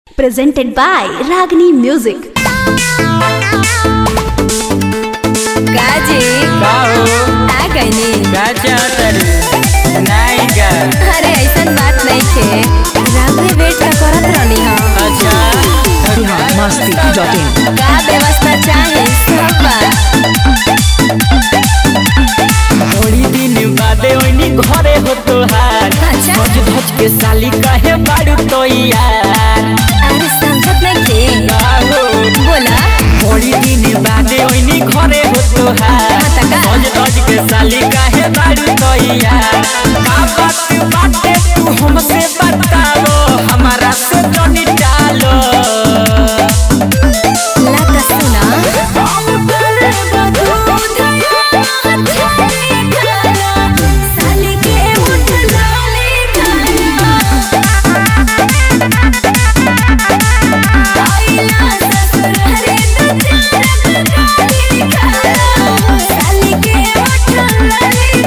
Presented by Ragini Music. काजी काहो आ गईनी काचा तरी नहीं का अरे ऐसन बात नहीं थे रावरे वेट का करत रहनी हम अच्छा masti.in का व्यवस्था चाहे सब थोड़ी दिन बादे ओइनी घरे हो तोहार अच्छा। सज धज के साली कहे बाड़ू तो यार अरे समझत नहीं थे काहो बोला थोड़ी दिन बादे ओइनी घरे हो तोहार हाँ, त का? सज धज के साली कहे बाड़ू तो यार का बात बाटे तू हमसे बताओ हमारा से जनी डालो लाता सुना साली के उठ लाले आइला ससुर हरे तो साली के उठ लाले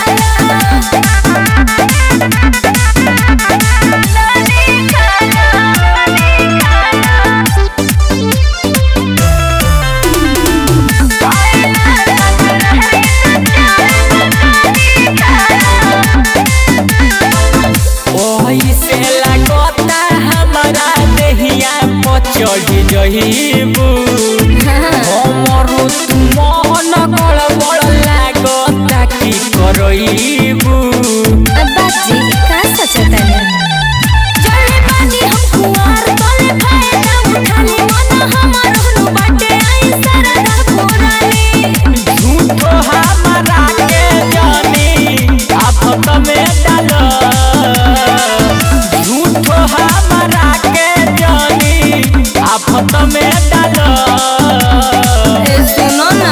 ओही से लागता हमारा देहिया पचड़ी जहीबू हमरो तू मन गड़बड़ लागता की करईबू बाजी का सचतने चले बाजी हम कुआर तले फायदा उठानी मन हमार होनु बाटे आई सरदा पुरानी झूठो हमारा के जानी आफत में डालो झूठो हमारा के जानी आफत में डालो ए सुनो ना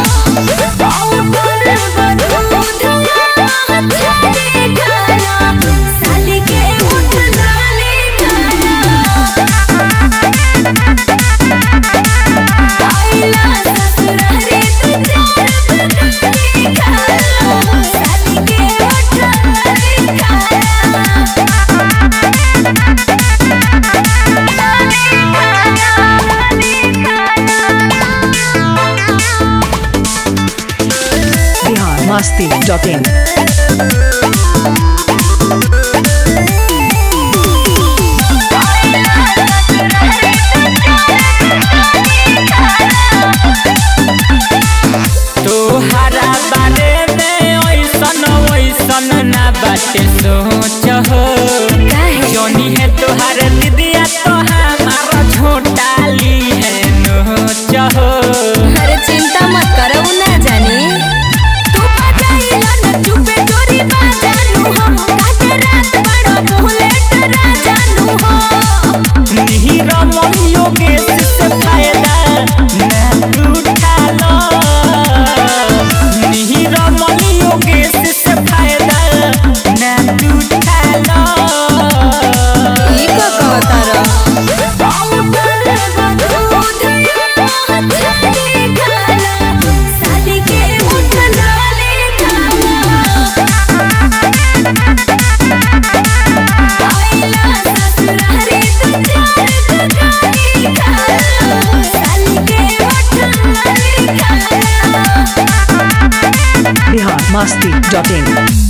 साली के उठ लाले आइला ससुर हरे तो साली के उठ masti.in तोहरा बारे में ओइसन ना बाटे सोच हो काहे? जोनी है तोहार दीदिया तो हमारा झोटाली है नोच हो अरे चिंता मत करो ना जानी तू बजाइला न चुपे चोरी बाजानू हम काटे रात बड़ो बुलेट राजानू हो नीरा मन योगेश से फायदा ना उठा लो नीरा मन योगेश से फायदा ना उठा लो ई का कहतारा साली के उठ लाले आइला ससुर हरे तो साली के उठ लाले masti.in